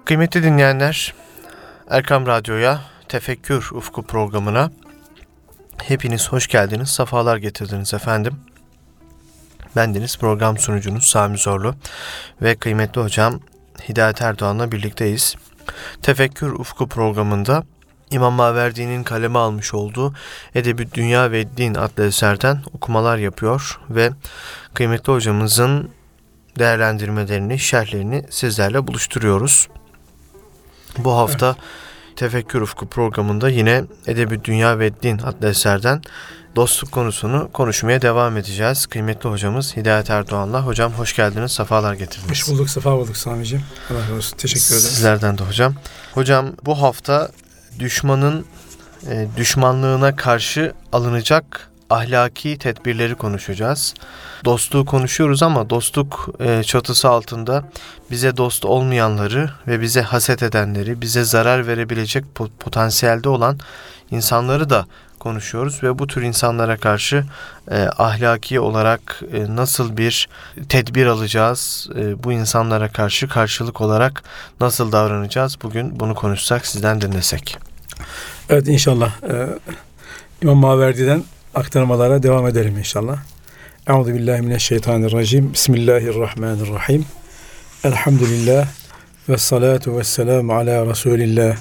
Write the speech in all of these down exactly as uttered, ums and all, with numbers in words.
Kıymetli dinleyenler, Erkam Radyo'ya, Tefekkür Ufku programına hepiniz hoş geldiniz, sefalar getirdiniz efendim. Bendeniz program sunucunuz Sami Zorlu ve kıymetli hocam Hidayet Erdoğan'la birlikteyiz. Tefekkür Ufku programında İmam Maverdi'nin kaleme almış olduğu Edeb-i Dünya ve Din adlı eserden okumalar yapıyor ve kıymetli hocamızın değerlendirmelerini, şerhlerini sizlerle buluşturuyoruz. Bu hafta evet. Tefekkür Ufku programında yine Edeb-i Dünya ve Din adlı eserden dostluk konusunu konuşmaya devam edeceğiz. Kıymetli hocamız Hidayet Erdoğan'la. Hocam hoş geldiniz, sefalar getirdiniz. Hoş bulduk, sefa bulduk Sami'ciğim. Allah razı olsun, teşekkür ederiz. Sizlerden de hocam. Hocam bu hafta düşmanın e, düşmanlığına karşı alınacak ahlaki tedbirleri konuşacağız. Dostluğu konuşuyoruz ama dostluk e, çatısı altında bize dost olmayanları ve bize haset edenleri, bize zarar verebilecek potansiyelde olan insanları da konuşuyoruz ve bu tür insanlara karşı e, ahlaki olarak e, nasıl bir tedbir alacağız, e, bu insanlara karşı karşılık olarak nasıl davranacağız? Bugün bunu konuşsak, sizden dinlesek. Evet, inşallah e, İmam Maverdi'den aktarmalara devam edelim inşallah. Euzubillahimineşşeytanirracim. Bismillahirrahmanirrahim. Elhamdülillah ve salatu ve selamu ala Resulillah.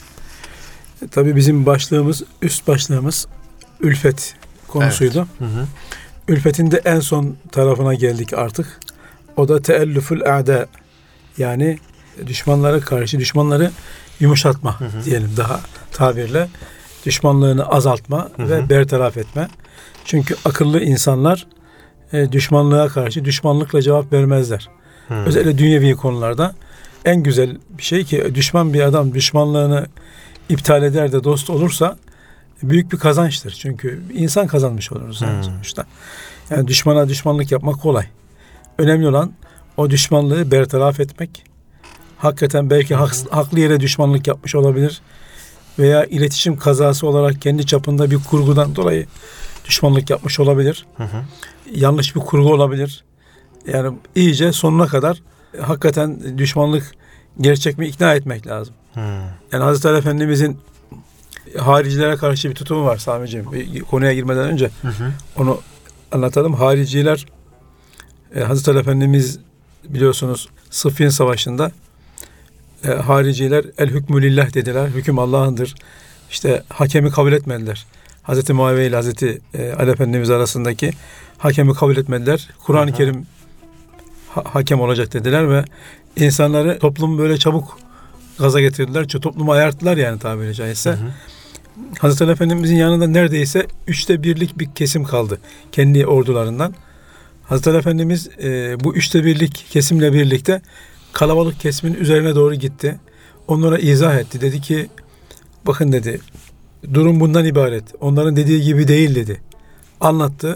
Tabii bizim başlığımız, üst başlığımız ülfet konusuydu. Evet. Hı hı. Ülfetin de en son tarafına geldik artık. O da teellüfül a'da, yani düşmanlara karşı düşmanları yumuşatma, hı hı. diyelim daha tabirle. Düşmanlığını azaltma, hı hı. ve bertaraf etme. Çünkü akıllı insanlar e, düşmanlığa karşı düşmanlıkla cevap vermezler. Hı. Özellikle dünyevi konularda en güzel bir şey ki düşman bir adam düşmanlığını iptal eder de dost olursa büyük bir kazançtır. Çünkü insan kazanmış oluruz yani sonuçta. Yani düşmana düşmanlık yapmak kolay. Önemli olan o düşmanlığı bertaraf etmek. Hakikaten belki hak, haklı yere düşmanlık yapmış olabilir. Veya iletişim kazası olarak kendi çapında bir kurgudan dolayı düşmanlık yapmış olabilir. Hı hı. Yanlış bir kurgu olabilir. Yani iyice sonuna kadar hakikaten düşmanlık gerçek mi ikna etmek lazım. Hı. Yani Hazreti Ali Efendimizin haricilere karşı bir tutumu var Sami'ciğim. Konuya girmeden önce hı hı. onu anlatalım. Hariciler, Hazreti Ali Efendimiz biliyorsunuz Sıffin Savaşı'nda E, hariciler el hükmü lillah dediler. Hüküm Allah'ındır. İşte hakemi kabul etmediler. Hazreti Muaviye ile Hazreti e, Ali Efendimiz arasındaki hakemi kabul etmediler. Kur'an-ı Kerim ha- hakem olacak dediler ve insanları, toplumu böyle çabuk gaza getirdiler. Çünkü toplumu ayarttılar yani tabiri caizse. Hı hı. Hazreti Ali Efendimizin yanında neredeyse üçte birlik bir kesim kaldı. Kendi ordularından. Hazreti Ali Efendimiz e, bu üçte birlik kesimle birlikte kalabalık kesimin üzerine doğru gitti. Onlara izah etti. Dedi ki, bakın dedi, durum bundan ibaret. Onların dediği gibi değil dedi. Anlattı.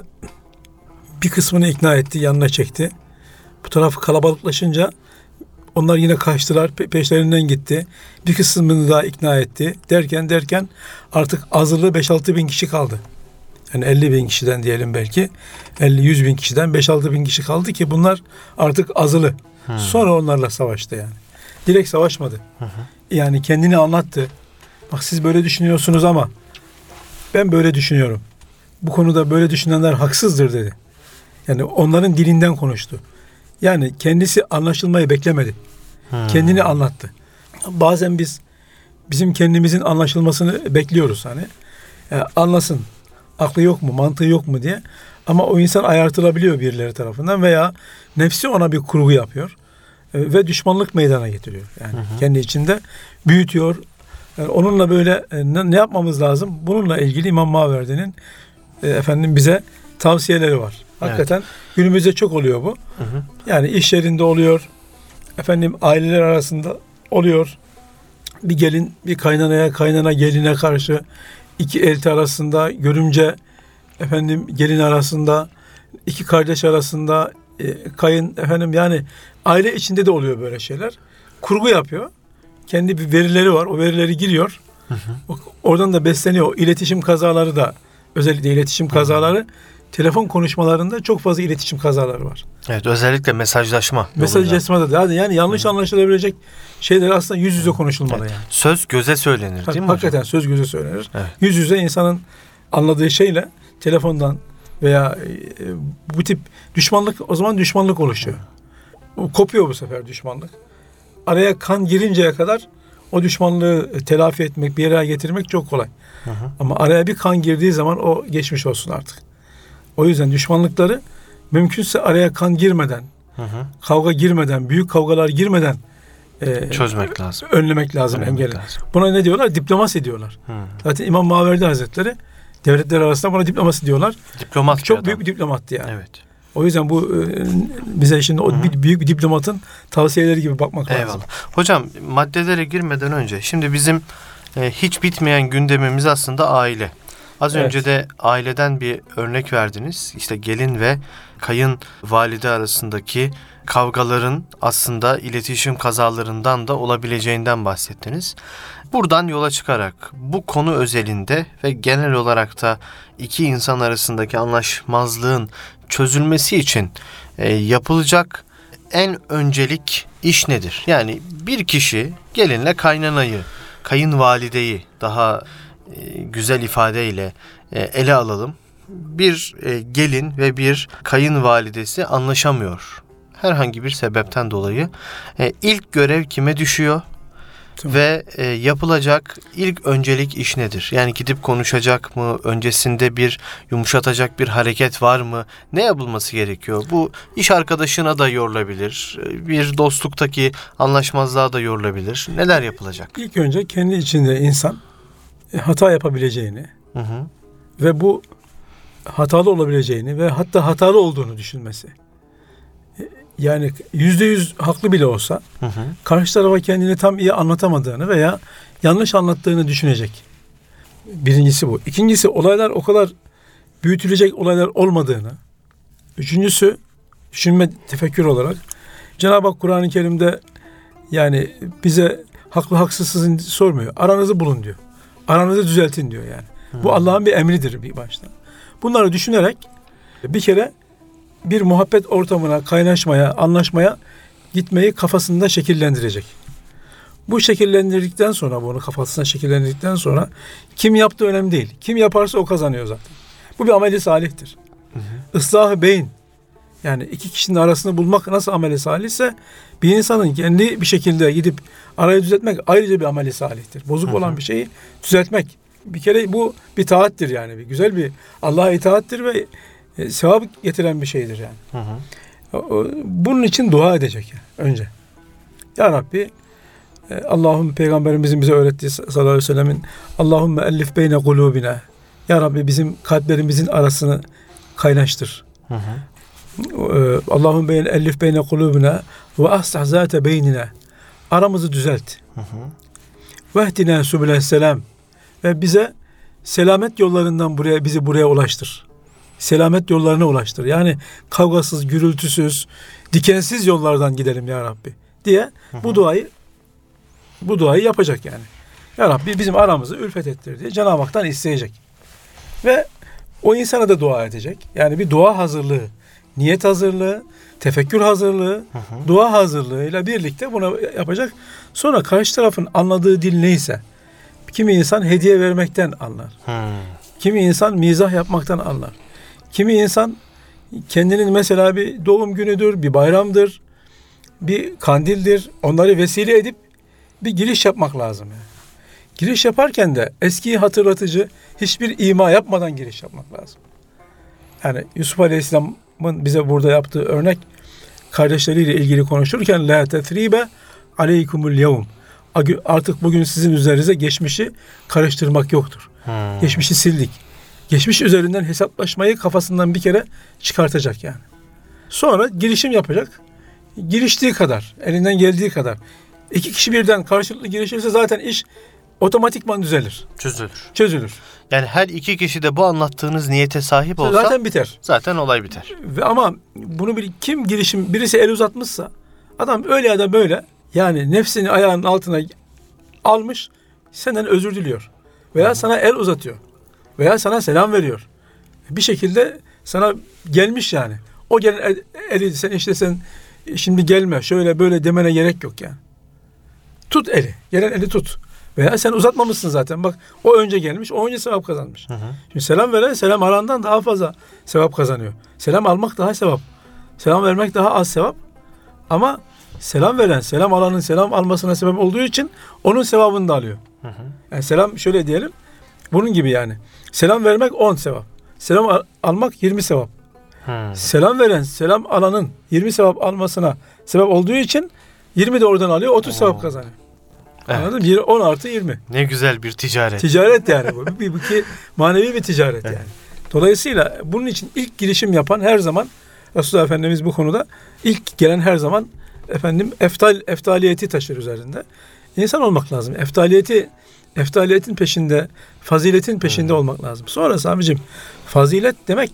Bir kısmını ikna etti, yanına çekti. Bu taraf kalabalıklaşınca onlar yine kaçtılar, pe- peşlerinden gitti. Bir kısmını daha ikna etti. Derken derken artık azılı beş altı bin kişi kaldı. Yani elli bin kişiden diyelim belki. elli yüz bin kişiden beş altı bin kişi kaldı ki bunlar artık azılı. Hmm. Sonra onlarla savaştı yani. Direkt savaşmadı. Hı hı. Yani kendini anlattı. Bak siz böyle düşünüyorsunuz ama ben böyle düşünüyorum. Bu konuda böyle düşünenler haksızdır dedi. Yani onların dilinden konuştu. Yani kendisi anlaşılmayı beklemedi. Hmm. Kendini anlattı. Bazen biz bizim kendimizin anlaşılmasını bekliyoruz hani. Yani anlasın. Aklı yok mu, mantığı yok mu diye. Ama o insan ayartılabiliyor birileri tarafından veya nefsi ona bir kurgu yapıyor e, ve düşmanlık meydana getiriyor. Yani hı hı. kendi içinde büyütüyor. Yani onunla böyle e, ne, ne yapmamız lazım? Bununla ilgili İmam Maverdi'nin e, efendim bize tavsiyeleri var. Hakikaten evet. günümüzde çok oluyor bu. Hı hı. Yani iş yerinde oluyor. Efendim aileler arasında oluyor. Bir gelin bir kaynanaya, kaynana geline karşı, iki elti arasında, görümce efendim gelin arasında, iki kardeş arasında, e, kayın efendim, yani aile içinde de oluyor böyle şeyler. Kurgu yapıyor. Kendi bir verileri var. O verileri giriyor. Hı hı. Oradan da besleniyor. O iletişim kazaları da, özellikle iletişim kazaları telefon konuşmalarında çok fazla iletişim kazaları var. Evet, özellikle mesajlaşma. Mesajlaşmada da yani yanlış Hı. anlaşılabilecek şeyler aslında yüz yüze konuşulmalı evet. yani. Söz göze söylenir, değil mi Hakikaten hocam? söz göze söylenir. Evet. Yüz yüze insanın anladığı şeyle telefondan veya e, bu tip düşmanlık, o zaman düşmanlık oluşuyor. O, kopuyor bu sefer düşmanlık. Araya kan girinceye kadar o düşmanlığı telafi etmek, bir yere getirmek çok kolay. Hı hı. Ama araya bir kan girdiği zaman o geçmiş olsun artık. O yüzden düşmanlıkları mümkünse araya kan girmeden, hı hı. kavga girmeden, büyük kavgalar girmeden e, çözmek lazım. Önlemek lazım, engellemek lazım. Buna ne diyorlar? Diplomasi diyorlar. Hı. Zaten İmam Maverdi Hazretleri devletler arasında buna diplomasi diyorlar. Diplomat çok büyük bir diplomattı yani. Evet. O yüzden bu e, bize şimdi o bir, büyük bir diplomatın tavsiyeleri gibi bakmak Eyvallah. lazım. Hocam, maddelere girmeden önce şimdi bizim e, hiç bitmeyen gündemimiz aslında aile. Az evet. önce de aileden bir örnek verdiniz. İşte gelin ve kayınvalide arasındaki kavgaların aslında iletişim kazalarından da olabileceğinden bahsettiniz. Buradan yola çıkarak bu konu özelinde ve genel olarak da iki insan arasındaki anlaşmazlığın çözülmesi için e, yapılacak en öncelik iş nedir? Yani bir kişi gelinle kaynanayı, kayınvalideyi daha e, güzel ifadeyle e, ele alalım. Bir e, gelin ve bir kayınvalidesi anlaşamıyor. Herhangi bir sebepten dolayı e, ilk görev kime düşüyor? Tamam. Ve e, yapılacak ilk öncelik iş nedir? Yani gidip konuşacak mı? Öncesinde bir yumuşatacak bir hareket var mı? Ne yapılması gerekiyor? Bu iş arkadaşına da yorulabilir. Bir dostluktaki anlaşmazlığa da yorulabilir. Neler yapılacak? İlk önce kendi içinde insan hata yapabileceğini hı hı. ve bu hatalı olabileceğini ve hatta hatalı olduğunu düşünmesi. Yani yüzde yüz haklı bile olsa hı hı. karşı tarafa kendini tam iyi anlatamadığını veya yanlış anlattığını düşünecek. Birincisi bu. İkincisi, olaylar o kadar büyütülecek olaylar olmadığını. Üçüncüsü, düşünme, tefekkür olarak Cenab-ı Hak Kur'an-ı Kerim'de yani bize haklı haksızsızın sormuyor. Aranızı bulun diyor. Aranızı düzeltin diyor yani. Hı. Bu Allah'ın bir emridir bir başta. Bunları düşünerek bir kere bir muhabbet ortamına, kaynaşmaya, anlaşmaya gitmeyi kafasında şekillendirecek. Bu şekillendirdikten sonra, bunu kafasında şekillendirdikten sonra kim yaptığı önemli değil. Kim yaparsa o kazanıyor zaten. Bu bir ameli salihtir. Hı hı. Islah-ı beyin, yani iki kişinin arasını bulmak nasıl ameli salihse, bir insanın kendi bir şekilde gidip arayı düzeltmek ayrıca bir ameli salihtir. Bozuk hı hı. olan bir şeyi düzeltmek. Bir kere bu bir taattir yani. Bir güzel bir Allah'a itaattir ve e, sevap getiren bir şeydir yani. Hı hı. O, bunun için dua edecek yani önce. Ya Rabbi, e, Allah'ım, Peygamberimizin bize öğrettiği sallallahu aleyhi ve sellemin Allahümme ellif beyne kulubina. Ya Rabbi, bizim kalplerimizin arasını kaynaştır. Hı hı. E, Allahümme beyne ellif beyne kulubina ve aslih zate beynine. Aramızı düzelt. Hı hı. Vehdina sübülenselam. Ve bize selamet yollarından buraya, bizi buraya ulaştır. Selamet yollarına ulaştır. Yani kavgasız, gürültüsüz, dikensiz yollardan gidelim ya Rabbi diye hı hı. bu duayı bu duayı yapacak yani. Ya Rabbi, bizim aramızı ülfet ettir diye Cenab-ı Hak'tan isteyecek. Ve o insana da dua edecek. Yani bir dua hazırlığı, niyet hazırlığı, tefekkür hazırlığı, hı hı. dua hazırlığıyla birlikte bunu yapacak. Sonra karşı tarafın anladığı dil neyse, kimi insan hediye vermekten anlar. Hmm. Kimi insan mizah yapmaktan anlar. Kimi insan kendinin mesela bir doğum günüdür, bir bayramdır, bir kandildir. Onları vesile edip bir giriş yapmak lazım. Yani. Giriş yaparken de eskiyi hatırlatıcı hiçbir ima yapmadan giriş yapmak lazım. Yani Yusuf Aleyhisselam'ın bize burada yaptığı örnek, kardeşleriyle ilgili konuşurken la tetribe aleykumul yevm. Artık bugün sizin üzerinize geçmişi karıştırmak yoktur. Hmm. Geçmişi sildik. Geçmiş üzerinden hesaplaşmayı kafasından bir kere çıkartacak yani. Sonra girişim yapacak. Giriştiği kadar, elinden geldiği kadar. İki kişi birden karşılıklı girişirse zaten iş otomatikman düzelir. Çözülür. Çözülür. Yani her iki kişi de bu anlattığınız niyete sahip olsa zaten biter. Zaten olay biter. Ve ama bunu bir, kim girişim, birisi el uzatmışsa, adam öyle ya da böyle, yani nefsini ayağının altına almış, senden özür diliyor. Veya Hı-hı. sana el uzatıyor. Veya sana selam veriyor. Bir şekilde Sana gelmiş yani. O gelen el, eli sen işte sen şimdi gelme şöyle böyle demene gerek yok yani. Tut eli. Gelen eli tut. Veya sen uzatmamışsın zaten. Bak o önce gelmiş. O önce sevap kazanmış. Hı hı. Şimdi selam veren selam alandan daha fazla sevap kazanıyor. Selam almak daha sevap. Selam vermek daha az sevap. Ama selam veren selam alanın selam almasına sebep olduğu için onun sevabını da alıyor. Hı hı. Yani selam şöyle diyelim. Bunun gibi yani. Selam vermek on sevap. Selam al- almak yirmi sevap. Hı. Selam veren selam alanın yirmi sevap almasına sebep olduğu için yirmi de oradan alıyor. otuz Oo. sevap kazanıyor. Evet. Anladın mı? on artı yirmi. Ne güzel bir ticaret. Ticaret yani bu. bir, bir, bir manevi bir ticaret evet. yani. Dolayısıyla bunun için ilk girişim yapan her zaman Resulullah Efendimiz bu konuda ilk gelen her zaman efendim eftal eftaliyeti taşır üzerinde. İnsan olmak lazım. Eftaliyeti eftaliyetin peşinde, faziletin peşinde hmm. olmak lazım. Sonrası abicim fazilet demek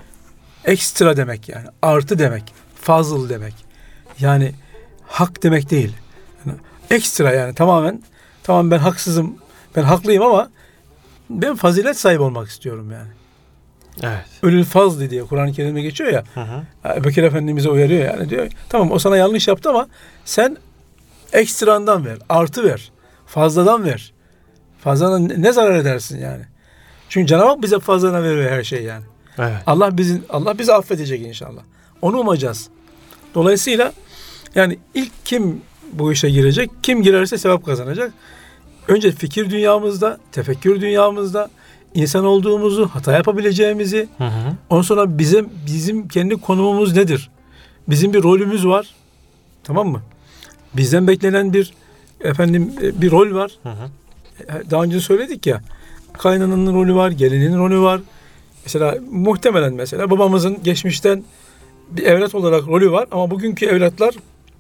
ekstra demek yani. Artı demek. Fazıl demek. Yani hak demek değil. Yani ekstra yani tamamen tamam ben haksızım, ben haklıyım ama ben fazilet sahibi olmak istiyorum yani. Evet. Ölül fazlı diye Kur'an-ı Kerim'de geçiyor ya. Hı hı. Ebu Bekir Efendimiz'e uyarıyor yani diyor. Tamam o sana yanlış yaptı ama sen ekstrandan ver, artı ver, fazladan ver. Fazladan ne zarar edersin yani? Çünkü Cenab-ı Hak bize fazladan veriyor her şey yani. Evet. Allah bizi Allah bizi affedecek inşallah. Onu umacağız. Dolayısıyla yani ilk kim bu işe girecek? Kim girerse sevap kazanacak. Önce fikir dünyamızda, tefekkür dünyamızda insan olduğumuzu, hata yapabileceğimizi, hı hı. ondan sonra bizim bizim kendi konumumuz nedir? Bizim bir rolümüz var. Tamam mı? Bizden beklenen bir efendim bir rol var. Hı hı. Daha önce söyledik ya. Kaynananın rolü var, gelinin rolü var. Mesela muhtemelen mesela babamızın geçmişten bir evlat olarak rolü var ama bugünkü evlatlar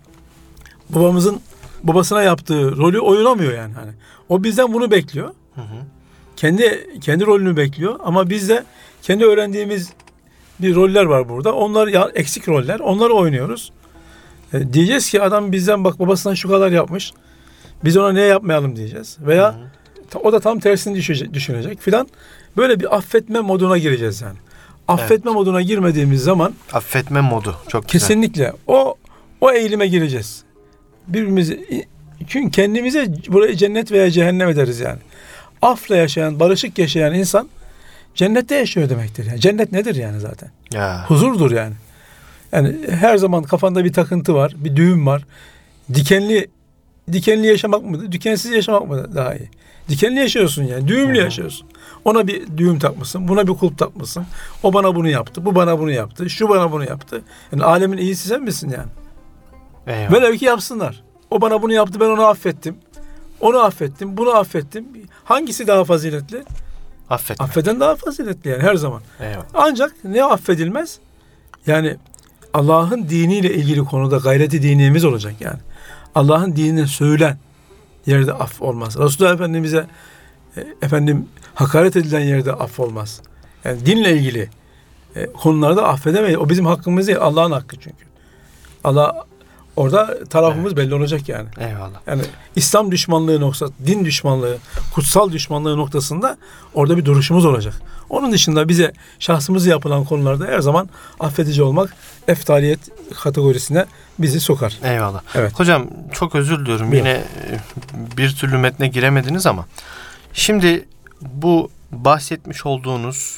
babamızın babasına yaptığı rolü oynamıyor yani hani. O bizden bunu bekliyor. Hı hı. Kendi kendi rolünü bekliyor ama biz de kendi öğrendiğimiz bir roller var burada. Onlar ya, eksik roller. Onları oynuyoruz. E, diyeceğiz ki adam bizden bak babasından şu kadar yapmış. Biz ona ne yapmayalım diyeceğiz. Veya ta, o da tam tersini düşünecek, düşünecek filan. Böyle bir affetme moduna gireceğiz yani. Affetme evet. moduna girmediğimiz zaman affetme modu çok güzel. Kesinlikle o o eğilime gireceğiz. Birbirimizi çünkü kendimize burayı cennet veya cehennem ederiz yani. Afla yaşayan, barışık yaşayan insan cennette yaşıyor demektir. Yani cennet nedir yani zaten? Ya. Huzurdur yani. Yani her zaman kafanda bir takıntı var, bir düğüm var. Dikenli dikenli yaşamak mı, dikensiz yaşamak mı daha iyi? Dikenli yaşıyorsun yani, düğümlü Hı-hı. yaşıyorsun. Ona bir düğüm takmışsın, buna bir kulp takmışsın. O bana bunu yaptı, bu bana bunu yaptı, şu bana bunu yaptı. Yani alemin iyisi sen misin yani? Eyvallah. Velev ki yapsınlar. O bana bunu yaptı, ben onu affettim. Onu affettim, bunu affettim. Hangisi daha faziletli? Affetme. Affeden daha faziletli yani her zaman. Eyvallah. Ancak ne affedilmez? Yani Allah'ın diniyle ilgili konuda gayreti diniyemiz olacak yani. Allah'ın dinini söylen yerde aff olmaz. Resulullah Efendimiz'e e, efendim hakaret edilen yerde aff olmaz. Yani dinle ilgili e, konularda affedemeyiz. O bizim hakkımız değil. Allah'ın hakkı çünkü. Allah orada tarafımız evet. belli olacak yani. Eyvallah. Yani İslam düşmanlığı noktası, din düşmanlığı, kutsal düşmanlığı noktasında orada bir duruşumuz olacak. Onun dışında bize şahsımızı yapılan konularda her zaman affedici olmak eftaliyet kategorisine bizi sokar. Eyvallah. Evet. Hocam çok özür diliyorum. Buyurun. Yine bir türlü metne giremediniz ama şimdi bu bahsetmiş olduğunuz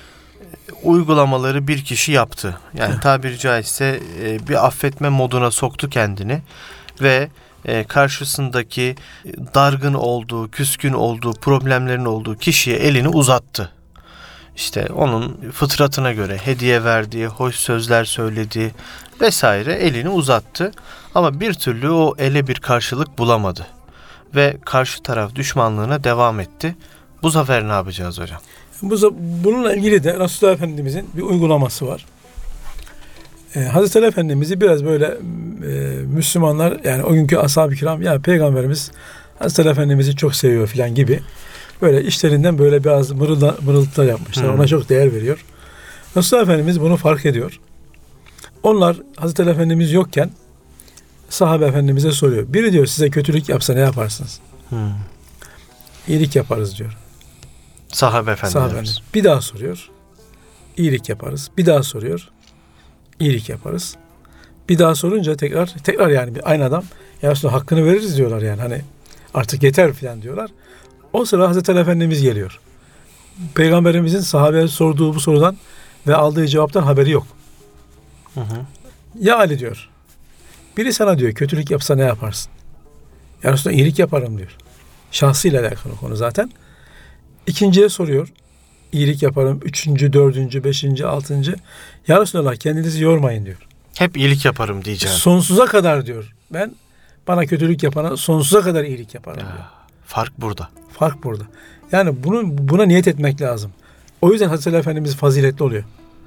uygulamaları bir kişi yaptı. Yani evet. tabiri caizse bir affetme moduna soktu kendini ve karşısındaki dargın olduğu, küskün olduğu, problemlerin olduğu kişiye elini uzattı. İşte onun fıtratına göre hediye verdiği, hoş sözler söylediği vesaire elini uzattı. Ama bir türlü o ele bir karşılık bulamadı. Ve karşı taraf düşmanlığına devam etti. Bu sefer ne yapacağız hocam? Bu, bununla ilgili de Resulullah Efendimizin bir uygulaması var. Ee, Hazreti Ali Efendimiz'i biraz böyle e, Müslümanlar yani o günkü ashab-ı kiram ya Peygamberimiz Hazreti Ali Efendimiz'i çok seviyor filan gibi böyle işlerinden böyle biraz mırılda, mırıltılar yapmışlar. Hmm. Ona çok değer veriyor. Resulullah Efendimiz bunu fark ediyor. Onlar Hazreti Ali Efendimiz yokken sahabe Efendimiz'e soruyor. Biri diyor size kötülük yapsa ne yaparsınız? Hmm. İyilik yaparız diyor. Sahabe Efendimiz. Sahabe. Bir daha soruyor. iyilik yaparız. Bir daha soruyor, iyilik yaparız. Bir daha sorunca tekrar, tekrar yani bir aynı adam, ya Resulallah hakkını veririz diyorlar yani. Hani artık yeter falan diyorlar. O sıra Hazreti Ali Efendimiz geliyor. Peygamberimizin sahabeye sorduğu bu sorudan ve aldığı cevaptan haberi yok. Hı hı. Ya Ali diyor, biri sana diyor kötülük yapsa ne yaparsın? Ya Resulallah iyilik yaparım diyor. Şahsıyla alakalı konu zaten. İkinciye soruyor. İyilik yaparım. Üçüncü, dördüncü, beşinci, altıncı. Ya Resulallah kendinizi yormayın diyor. Hep iyilik yaparım diyeceğim. Sonsuza kadar diyor. Ben bana kötülük yapana sonsuza kadar iyilik yaparım Ya, diyor. fark burada. Fark burada. Yani bunu, buna niyet etmek lazım. O yüzden Hazreti Ali Efendimiz faziletli oluyor.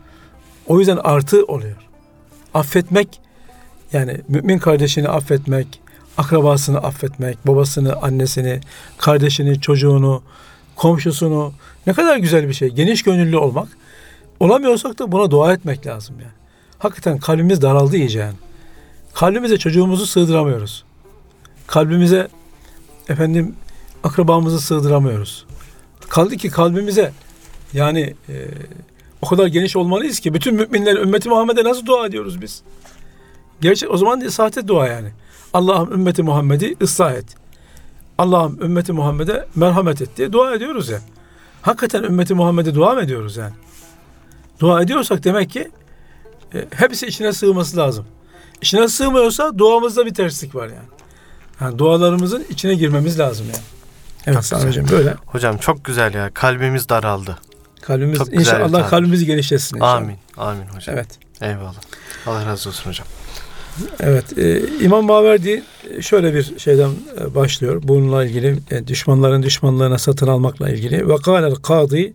O yüzden artı oluyor. Affetmek, yani mümin kardeşini affetmek, akrabasını affetmek, babasını, annesini, kardeşini, çocuğunu, komşusunu, ne kadar güzel bir şey. Geniş gönüllü olmak. Olamıyorsak da buna dua etmek lazım yani. Hakikaten kalbimiz daraldı iyice yani. Kalbimize çocuğumuzu sığdıramıyoruz. Kalbimize efendim akrabamızı sığdıramıyoruz. Kaldı ki kalbimize yani e, o kadar geniş olmalıyız ki bütün müminler ümmeti Muhammed'e nasıl dua ediyoruz biz? Gerçi o zaman sahte dua yani. Allah'ım ümmeti Muhammed'i ıslah et. Allah'ım ümmeti Muhammed'e merhamet et diye dua ediyoruz ya. Hakikaten ümmeti Muhammed'e dua mı ediyoruz yani? Dua ediyorsak demek ki e, hepsi içine sığması lazım. İçine sığmıyorsa duamızda bir terslik var yani. Yani dualarımızın içine girmemiz lazım yani. Evet Sami böyle. Hocam çok güzel ya. Kalbimiz daraldı. Kalbimiz çok inşallah kalbimizi genişletsin inşallah. Amin. Amin hocam. Evet. Eyvallah. Allah razı olsun hocam. Evet. E, İmam Maverdi şöyle bir şeyden e, başlıyor. Bununla ilgili e, düşmanların düşmanlarına satın almakla ilgili. Ve kâlel kâdi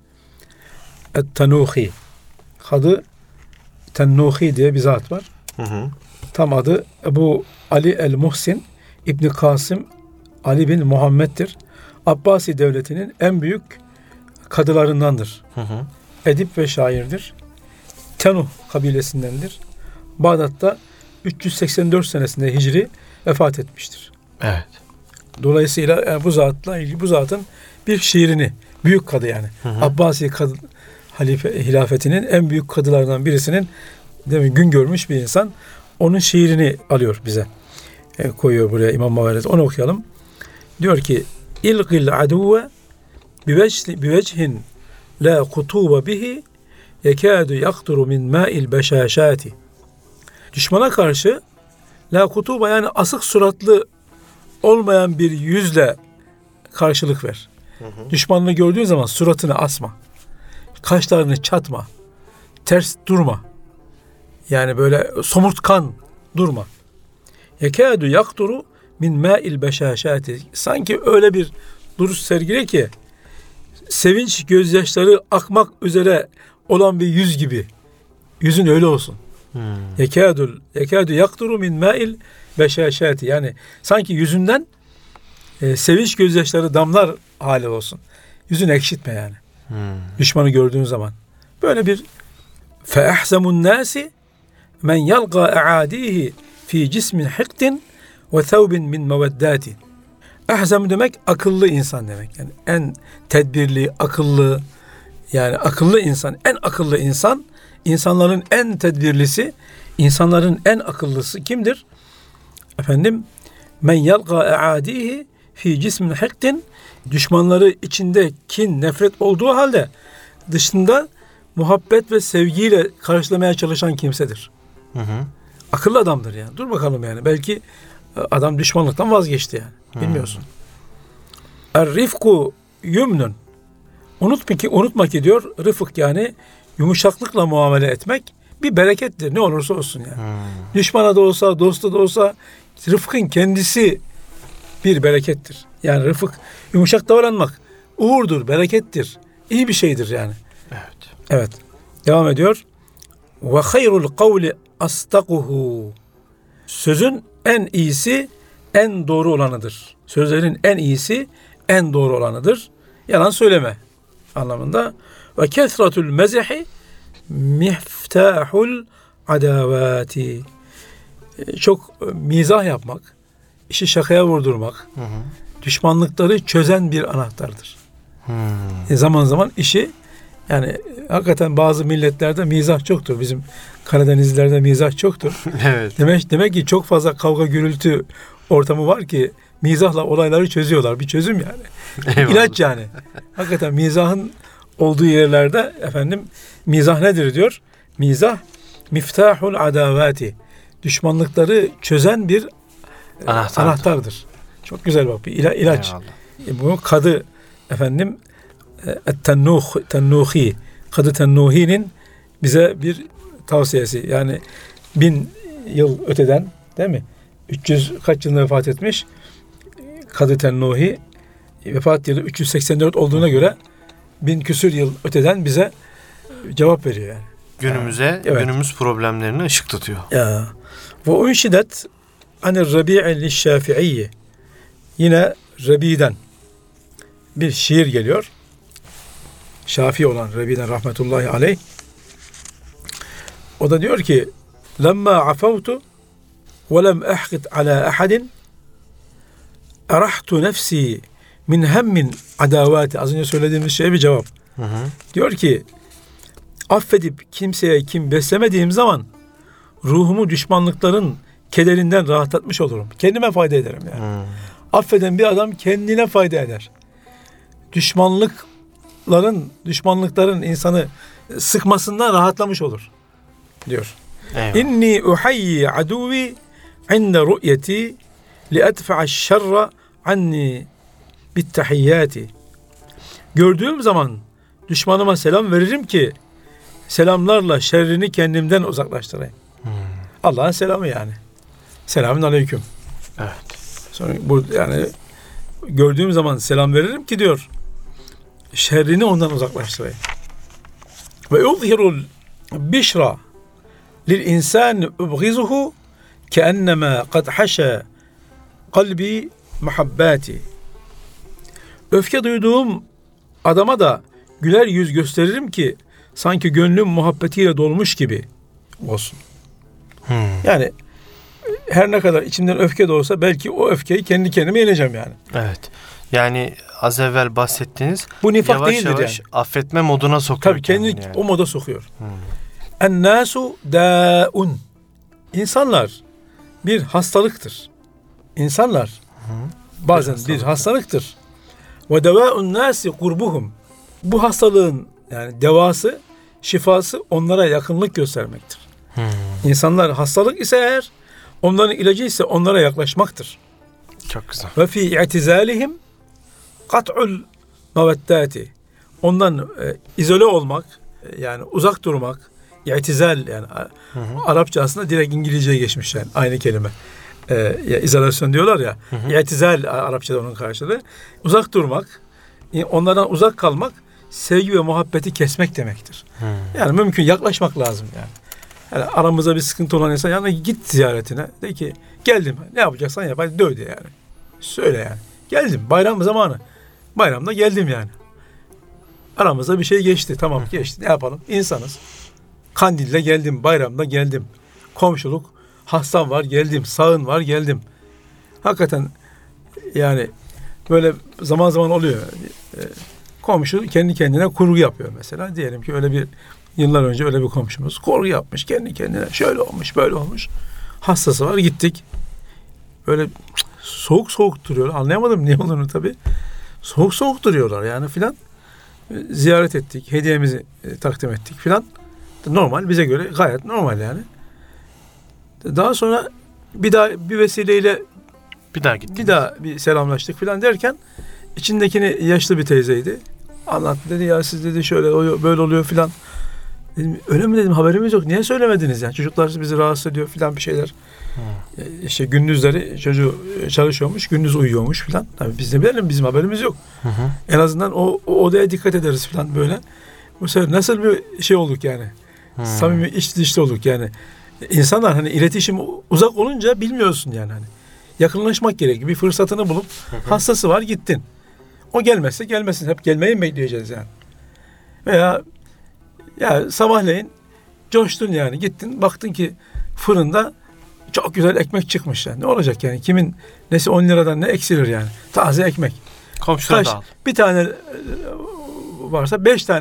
et-tenûhi. Kadı Tennuhi diye bir zat var. Hı hı. Tam adı Ebu Ali el-Muhsin İbni Kasım Ali bin Muhammed'dir. Abbasi devletinin en büyük kadılarındandır. Hı hı. Edip ve şairdir. Tenuh kabilesindendir. Bağdat'ta üç yüz seksen dört senesinde Hicri vefat etmiştir. Evet. Dolayısıyla yani bu zatla ilgili bu zatın bir şiirini, büyük kadı yani. Hı hı. Abbasi kadı, halife hilafetinin en büyük kadılarından birisinin değil mi, gün görmüş bir insan. Onun şiirini alıyor bize. E, koyuyor buraya İmam Maverdi. Onu okuyalım. Diyor ki İlgil aduve bivecihin la kutuba bihi yekâdu yakturu min mâil beşâşâti. Düşmana karşı la kutuba yani asık suratlı olmayan bir yüzle karşılık ver. Hı hı. Düşmanını gördüğün zaman suratını asma. Kaşlarını çatma. Ters durma. Yani böyle somurtkan durma. Yekâdu yakturu min mâil beşâşâti. Sanki öyle bir duruş sergile ki sevinç gözyaşları akmak üzere olan bir yüz gibi. Yüzün öyle olsun. Hmm. Yekâdu yekâdu yakturu min mâil beşâşâti. Yani sanki yüzünden e, sevinç gözyaşları damlar hali olsun. Yüzünü ekşitme yani. Hmm. Düşmanı gördüğün zaman. Böyle bir fe'ahzemun nâsi men yalga e'âdîhi fi cismin hiktin ve thawbin min meveddâti. Ahzem demek akıllı insan demek. Yani en tedbirli, akıllı, yani akıllı insan, en akıllı insan, insanların en tedbirlisi, insanların en akıllısı kimdir? Efendim, men yalga e'âdîhi fi cismin hiktin, düşmanları içinde kin, nefret olduğu halde dışında muhabbet ve sevgiyle karşılamaya çalışan kimsedir. Hı hı. Akıllı adamdır yani. Dur bakalım yani. Belki adam düşmanlıktan vazgeçti yani. Bilmiyorsun. Er-rifku yümnün. Unutma ki, unutma ki diyor, rıfık yani yumuşaklıkla muamele etmek bir berekettir. Ne olursa olsun yani. Hmm. Düşmana da olsa, dostu da olsa rıfkın kendisi bir berekettir. Yani rıfık, yumuşak davranmak uğurdur, berekettir. İyi bir şeydir yani. Evet. Evet. Devam ediyor. Ve hayrul kavli astakuhu. Sözün en iyisi en doğru olanıdır. Sözlerin en iyisi en doğru olanıdır. Yalan söyleme anlamında. Ve kesratul mezihi miftahul adavati. Çok mizah yapmak, işi şakaya vurdurmak, hı hı, düşmanlıkları çözen bir anahtardır. Hmm. E zaman zaman işi Yani hakikaten bazı milletlerde mizah çoktur. Bizim Karadenizlilerde mizah çoktur. Evet. Demek, demek ki çok fazla kavga gürültü ortamı var ki mizahla olayları çözüyorlar. Bir çözüm yani. Eyvallah. İlaç yani. Hakikaten mizahın olduğu yerlerde efendim mizah nedir diyor? Mizah miftahul adavati. Düşmanlıkları çözen bir Anahtardır. anahtardır. Çok güzel bak bir ila, ilaç. Eyvallah. E, bu kadı efendim et-tennuh tennuhi kadı tennuhi'nin bize bir tavsiyesi. Yani bin yıl öteden değil mi? üç yüz kaç yılında vefat etmiş? Kadı tennuhi vefat yılı üç yüz seksen dört olduğuna göre bin küsür yıl öteden bize cevap veriyor yani. Günümüze, Evet. günümüz problemlerine ışık tutuyor. Ya. Ve unşidet anir Rabi'in liş-Şafi'i. Yine Rabi'den bir şiir geliyor. Şafii olan Rabi'den rahmetullahi aleyh. O da diyor ki: "Lemma afawtu ve lem ahqit ala ahadin arahtu nefsi min hemmin adavati." Az önce söylediğimiz şeye bir cevap. Hı hı. Diyor ki: affedip kimseye kim beslemediğim zaman ruhumu düşmanlıkların kederinden rahatlatmış olurum. Kendime fayda ederim yani. Hı. Affeden bir adam kendine fayda eder. Düşmanlıkların, düşmanlıkların insanı sıkmasından rahatlamış olur. Diyor. Eyvallah. İnni uhayyi aduvi inde ru'yeti li edfa'aş şerra anni bittahiyyati. Gördüğüm zaman düşmanıma selam veririm ki selamlarla şerrini kendimden uzaklaştırayım. Hmm. Allah'ın selamı yani. Selamün aleyküm. Evet. Sonra bu yani gördüğüm zaman selam veririm ki diyor şerrini ondan uzaklaştırayım. Ve yuzhirul bişra lil insan ubghizuhu keennema kad haşa kalbi muhabbati. Öfke duyduğum adama da güler yüz gösteririm ki sanki gönlüm muhabbetiyle dolmuş gibi olsun. Hmm. Yani her ne kadar içimden öfke de olsa belki o öfkeyi kendi kendime yeneceğim yani. Evet. Yani az evvel bahsettiğiniz Bu nifak yavaş değildir yavaş yani. affetme moduna sokuyor. Tabii kendini kendini yani. o moda sokuyor. Hmm. En-nasu dâun. İnsanlar bir hastalıktır. İnsanlar Hı. bazen Bir bir hastalık. hastalıktır. Ve devâ'un nâsi kurbuhum. Bu hastalığın yani devası, şifası onlara yakınlık göstermektir. Hmm. İnsanlar hastalık ise eğer onların ilacı ise onlara yaklaşmaktır. Çok güzel. Ve fi i'tizalihim kat'ul meveddati. Ondan e, izole olmak, e, yani uzak durmak, i'tizal yani Hı hı. Arapça aslında direkt İngilizceye geçmiş yani aynı kelime. E, ya, izolasyon diyorlar ya. Hı hı. İ'tizal Arapçada onun karşılığı. Uzak durmak, e, onlardan uzak kalmak, sevgi ve muhabbeti kesmek demektir. Hmm. Yani mümkün yaklaşmak lazım yani. Yani aramızda bir sıkıntı olan insan yanına git ziyaretine. De ki geldim. Ne yapacaksan yap. Hadi döv de yani. Söyle yani. Geldim. Bayram zamanı. Bayramda geldim yani. Aramızda bir şey geçti. Tamam geçti. Ne yapalım? İnsanız. Kandil'de geldim. Bayramda geldim. Komşuluk. Hastam var geldim. Sağın var geldim. Hakikaten yani böyle zaman zaman oluyor. Ee, komşu kendi kendine kurgu yapıyor mesela. Diyelim ki öyle bir yıllar önce öyle bir komşumuz kurgu yapmış kendi kendine. Şöyle olmuş, böyle olmuş. Hastası var, gittik. Böyle soğuk soğuk duruyorlar. Anlayamadım niye olduğunu tabii. Soğuk soğuk duruyorlar yani filan. Ziyaret ettik, hediyemizi e, takdim ettik filan. Normal, bize göre gayet normal yani. Daha sonra bir daha bir vesileyle Bir daha gittim. bir daha bir selamlaştık filan derken içindekini yaşlı bir teyzeydi. Anlattı, dedi ya siz dedi şöyle oluyor, böyle oluyor filan. Dedim öyle mi dedim, haberimiz yok. Niye söylemediniz yani? Çocuklar bizi rahatsız ediyor filan bir şeyler. Hmm. İşte gündüzleri çocuğu çalışıyormuş, gündüz uyuyormuş filan. Tabii biz ne bilelim, bizim haberimiz yok. Hı hı. En azından o, o odaya dikkat ederiz filan böyle. Bu sefer nasıl bir şey olduk yani? Hmm. Samimi iç dışta olduk yani. İnsanlar hani iletişim uzak olunca bilmiyorsun yani hani. Yakınlaşmak gerekiyor. Bir fırsatını bulup Hı hı. hastası var gittin. O gelmezse gelmesin. Hep gelmeyi mi bekleyeceğiz yani? Veya ya sabahleyin coştun yani gittin baktın ki fırında çok güzel ekmek çıkmış yani. Ne olacak yani? Kimin nesi on liradan ne eksilir yani? Taze ekmek. Komşulara Kaç? da al. Bir tane varsa beş tane al.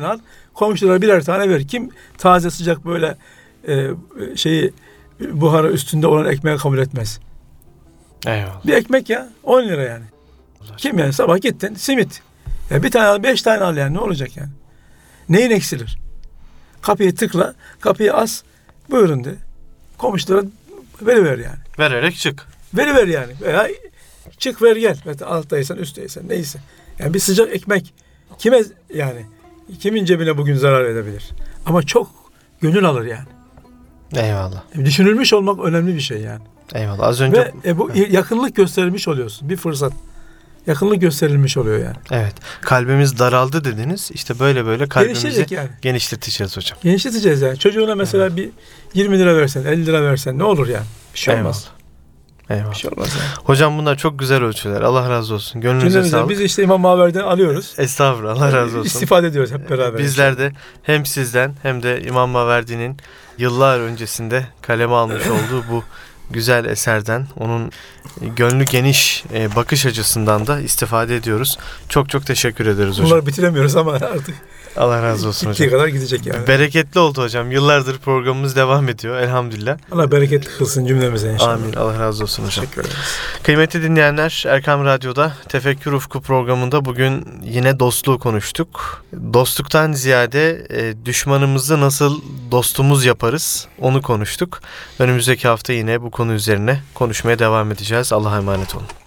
komşulara birer tane ver. Kim taze sıcak böyle e, şeyi buharı üstünde olan ekmeği kabul etmez. Eyvallah. Bir ekmek ya on lira yani. Kim yani sabah gittin simit. Ya bir tane al, beş tane al yani ne olacak yani? Neyin eksilir? Kapıyı tıkla, kapıyı as, buyurun de. Komşulara veriver yani. Vererek çık. Veriver yani. Veya çık ver gel. Alttaysan üstteysen neyse. Yani bir sıcak ekmek kime yani kimin cebine bugün zarar edebilir? Ama çok gönül alır yani. Eyvallah. Düşünülmüş olmak önemli bir şey yani. Eyvallah. Az önce... Ve e, bu yakınlık gösterilmiş oluyorsun. Bir fırsat. Yakınlık gösterilmiş oluyor yani. Evet. Kalbimiz daraldı dediniz. İşte böyle böyle kalbimizi yani. genişleteceğiz hocam. Genişleteceğiz yani. Çocuğuna mesela evet. bir yirmi lira versen, elli lira versen ne olur yani? Bir şey Eyvallah. olmaz. Eyvallah. Bir şey olmaz yani. Hocam bunlar çok güzel ölçüler. Allah razı olsun. Gönlünüze Cümlemize, sağlık. biz işte İmam Maver'den alıyoruz. Estağfurullah. Allah razı olsun. İstifade ediyoruz hep beraber. Bizler de hem sizden hem de İmam Maverdi'nin yıllar öncesinde kaleme almış olduğu bu güzel eserden, onun gönlü geniş bakış açısından da istifade ediyoruz. Çok çok teşekkür ederiz hocam. Bunları bitiremiyoruz ama artık Allah razı olsun hocam. Gittiği kadar gidecek yani. Bereketli oldu hocam. Yıllardır programımız devam ediyor elhamdülillah. Allah bereketli kılsın cümlemize inşallah. Amin. Allah razı olsun hocam. Teşekkür ederiz. Kıymetli dinleyenler, Erkam Radyo'da Tefekkür Ufku programında bugün yine dostluğu konuştuk. Dostluktan ziyade e, düşmanımızı nasıl dostumuz yaparız onu konuştuk. Önümüzdeki hafta yine bu konu üzerine konuşmaya devam edeceğiz. Allah'a emanet olun.